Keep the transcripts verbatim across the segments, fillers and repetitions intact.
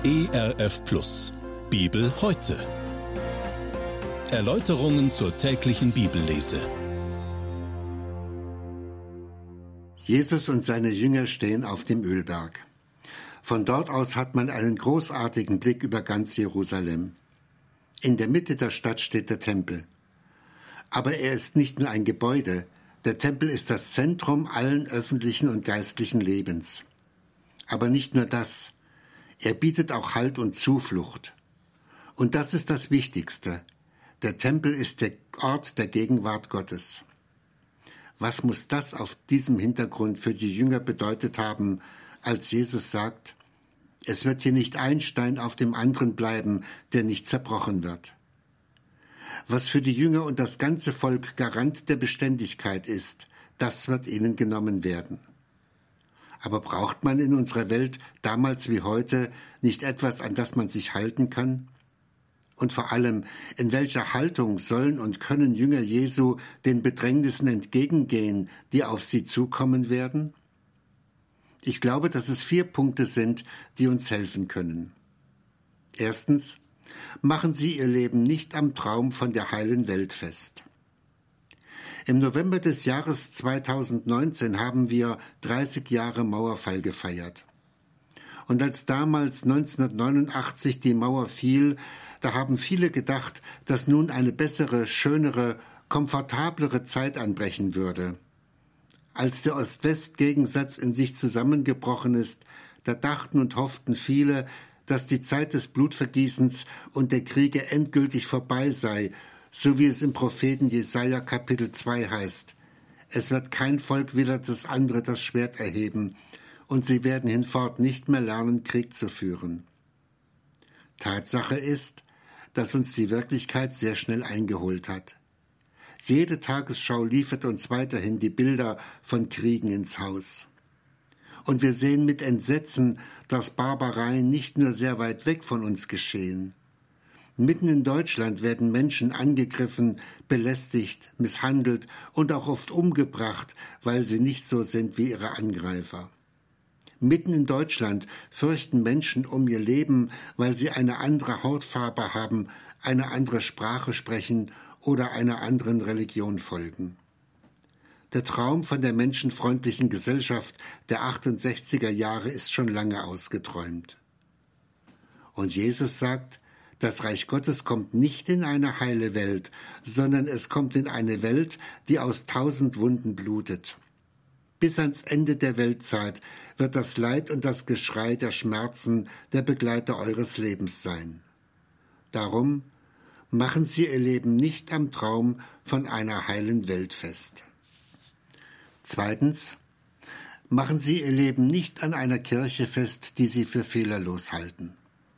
E R F Plus. Bibel heute. Erläuterungen zur täglichen Bibellese. Jesus und seine Jünger stehen auf dem Ölberg. Von dort aus hat man einen großartigen Blick über ganz Jerusalem. In der Mitte der Stadt steht der Tempel. Aber er ist nicht nur ein Gebäude, der Tempel ist das Zentrum allen öffentlichen und geistlichen Lebens. Aber nicht nur das, er bietet auch Halt und Zuflucht. Und das ist das Wichtigste. Der Tempel ist der Ort der Gegenwart Gottes. Was muss das auf diesem Hintergrund für die Jünger bedeutet haben, als Jesus sagt, es wird hier nicht ein Stein auf dem anderen bleiben, der nicht zerbrochen wird. Was für die Jünger und das ganze Volk Garant der Beständigkeit ist, das wird ihnen genommen werden. Aber braucht man in unserer Welt damals wie heute nicht etwas, an das man sich halten kann? Und vor allem, in welcher Haltung sollen und können Jünger Jesu den Bedrängnissen entgegengehen, die auf sie zukommen werden? Ich glaube, dass es vier Punkte sind, die uns helfen können. Erstens, machen Sie Ihr Leben nicht am Traum von der heilen Welt fest. Im November des Jahres zweitausendneunzehn haben wir dreißig Jahre Mauerfall gefeiert. Und als damals neunzehnhundertneunundachtzig die Mauer fiel, da haben viele gedacht, dass nun eine bessere, schönere, komfortablere Zeit anbrechen würde. Als der Ost-West-Gegensatz in sich zusammengebrochen ist, da dachten und hofften viele, dass die Zeit des Blutvergießens und der Kriege endgültig vorbei sei, so wie es im Propheten Jesaja Kapitel zwei heißt. Es wird kein Volk wieder das andere das Schwert erheben, und sie werden hinfort nicht mehr lernen, Krieg zu führen. Tatsache ist, dass uns die Wirklichkeit sehr schnell eingeholt hat. Jede Tagesschau liefert uns weiterhin die Bilder von Kriegen ins Haus. Und wir sehen mit Entsetzen, dass Barbareien nicht nur sehr weit weg von uns geschehen. Mitten in Deutschland werden Menschen angegriffen, belästigt, misshandelt und auch oft umgebracht, weil sie nicht so sind wie ihre Angreifer. Mitten in Deutschland fürchten Menschen um ihr Leben, weil sie eine andere Hautfarbe haben, eine andere Sprache sprechen oder einer anderen Religion folgen. Der Traum von der menschenfreundlichen Gesellschaft der achtundsechziger Jahre ist schon lange ausgeträumt. Und Jesus sagt, das Reich Gottes kommt nicht in eine heile Welt, sondern es kommt in eine Welt, die aus tausend Wunden blutet. Bis ans Ende der Weltzeit wird das Leid und das Geschrei der Schmerzen der Begleiter eures Lebens sein. Darum machen Sie Ihr Leben nicht am Traum von einer heilen Welt fest. Zweitens, machen Sie Ihr Leben nicht an einer Kirche fest, die Sie für fehlerlos halten.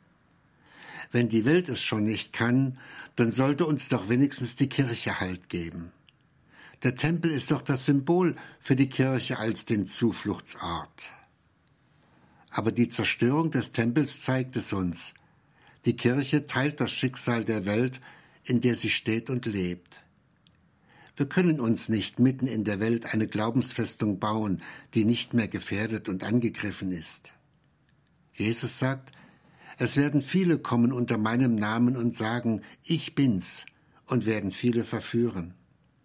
Wenn die Welt es schon nicht kann, dann sollte uns doch wenigstens die Kirche Halt geben. Der Tempel ist doch das Symbol für die Kirche als den Zufluchtsort. Aber die Zerstörung des Tempels zeigt es uns. Die Kirche teilt das Schicksal der Welt, in der sie steht und lebt. Wir können uns nicht mitten in der Welt eine Glaubensfestung bauen, die nicht mehr gefährdet und angegriffen ist. Jesus sagt, es werden viele kommen unter meinem Namen und sagen, ich bin's, und werden viele verführen.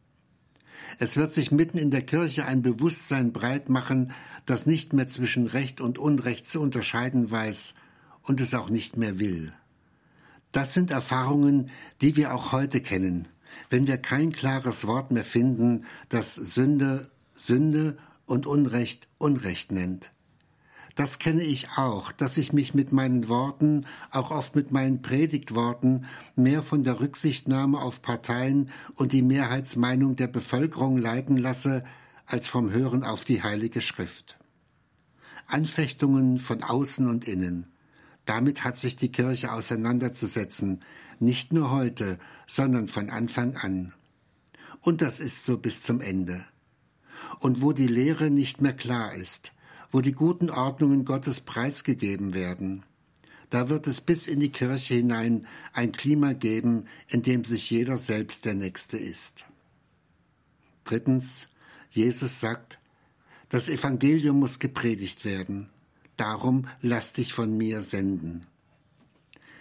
Es wird sich mitten in der Kirche ein Bewusstsein breit machen, das nicht mehr zwischen Recht und Unrecht zu unterscheiden weiß und es auch nicht mehr will. Das sind Erfahrungen, die wir auch heute kennen, wenn wir kein klares Wort mehr finden, das Sünde Sünde und Unrecht Unrecht nennt. Das kenne ich auch, dass ich mich mit meinen Worten, auch oft mit meinen Predigtworten, mehr von der Rücksichtnahme auf Parteien und die Mehrheitsmeinung der Bevölkerung leiten lasse, als vom Hören auf die Heilige Schrift. Anfechtungen von außen und innen. Damit hat sich die Kirche auseinanderzusetzen, nicht nur heute, sondern von Anfang an. Und das ist so bis zum Ende. Und wo die Lehre nicht mehr klar ist, wo die guten Ordnungen Gottes preisgegeben werden, da wird es bis in die Kirche hinein ein Klima geben, in dem sich jeder selbst der Nächste ist. Drittens, Jesus sagt, das Evangelium muss gepredigt werden. Darum lass dich von mir senden.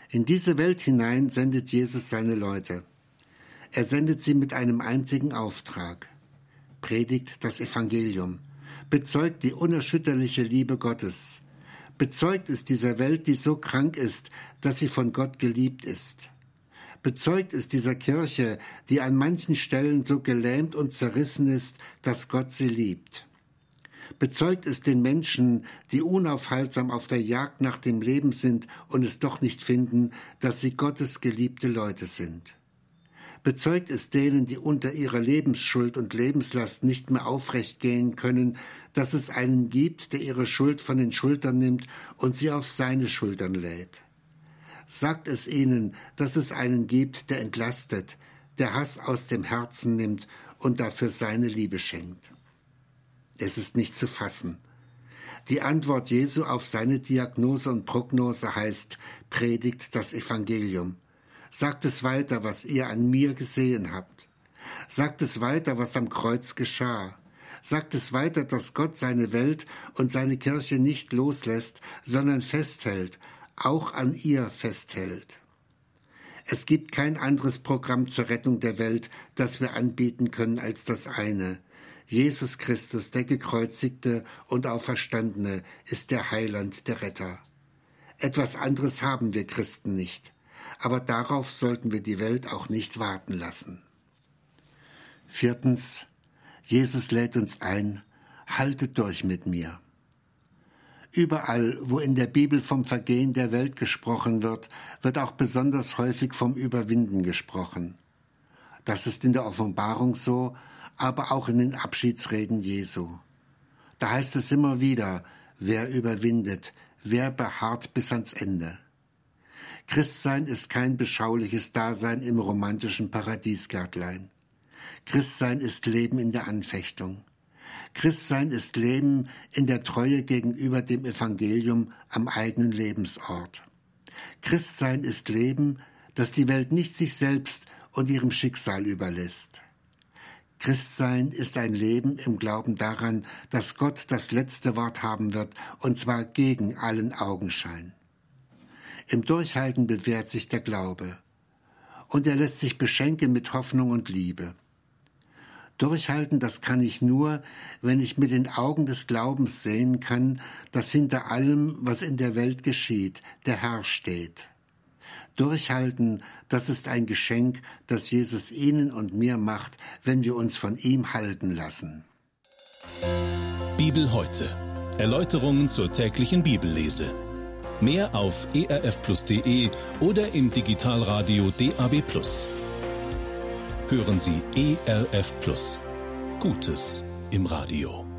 In diese Welt hinein sendet Jesus seine Leute. Er sendet sie mit einem einzigen Auftrag. Predigt das Evangelium, bezeugt die unerschütterliche Liebe Gottes, bezeugt es dieser Welt, die so krank ist, dass sie von Gott geliebt ist. Bezeugt es dieser Kirche, die an manchen Stellen so gelähmt und zerrissen ist, dass Gott sie liebt. Bezeugt es den Menschen, die unaufhaltsam auf der Jagd nach dem Leben sind und es doch nicht finden, dass sie Gottes geliebte Leute sind. Bezeugt es denen, die unter ihrer Lebensschuld und Lebenslast nicht mehr aufrecht gehen können, dass es einen gibt, der ihre Schuld von den Schultern nimmt und sie auf seine Schultern lädt. Sagt es ihnen, dass es einen gibt, der entlastet, der Hass aus dem Herzen nimmt und dafür seine Liebe schenkt. Es ist nicht zu fassen. Die Antwort Jesu auf seine Diagnose und Prognose heißt: Predigt das Evangelium. Sagt es weiter, was ihr an mir gesehen habt. Sagt es weiter, was am Kreuz geschah. Sagt es weiter, dass Gott seine Welt und seine Kirche nicht loslässt, sondern festhält, auch an ihr festhält. Es gibt kein anderes Programm zur Rettung der Welt, das wir anbieten können als das eine. Jesus Christus, der Gekreuzigte und Auferstandene, ist der Heiland, der Retter. Etwas anderes haben wir Christen nicht, aber darauf sollten wir die Welt auch nicht warten lassen. Viertens, Jesus lädt uns ein, haltet durch mit mir. Überall, wo in der Bibel vom Vergehen der Welt gesprochen wird, wird auch besonders häufig vom Überwinden gesprochen. Das ist in der Offenbarung so, aber auch in den Abschiedsreden Jesu. Da heißt es immer wieder, wer überwindet, wer beharrt bis ans Ende. Christsein ist kein beschauliches Dasein im romantischen Paradiesgärtlein. Christsein ist Leben in der Anfechtung. Christsein ist Leben in der Treue gegenüber dem Evangelium am eigenen Lebensort. Christsein ist Leben, das die Welt nicht sich selbst und ihrem Schicksal überlässt. Christsein ist ein Leben im Glauben daran, dass Gott das letzte Wort haben wird, und zwar gegen allen Augenschein. Im Durchhalten bewährt sich der Glaube, und er lässt sich beschenken mit Hoffnung und Liebe. Durchhalten, das kann ich nur, wenn ich mit den Augen des Glaubens sehen kann, dass hinter allem, was in der Welt geschieht, der Herr steht. Durchhalten, das ist ein Geschenk, das Jesus Ihnen und mir macht, wenn wir uns von ihm halten lassen. Bibel heute. Erläuterungen zur täglichen Bibellese. Mehr auf e r f plus punkt de oder im Digitalradio D A B plus. Hören Sie E R F Plus. Gutes im Radio.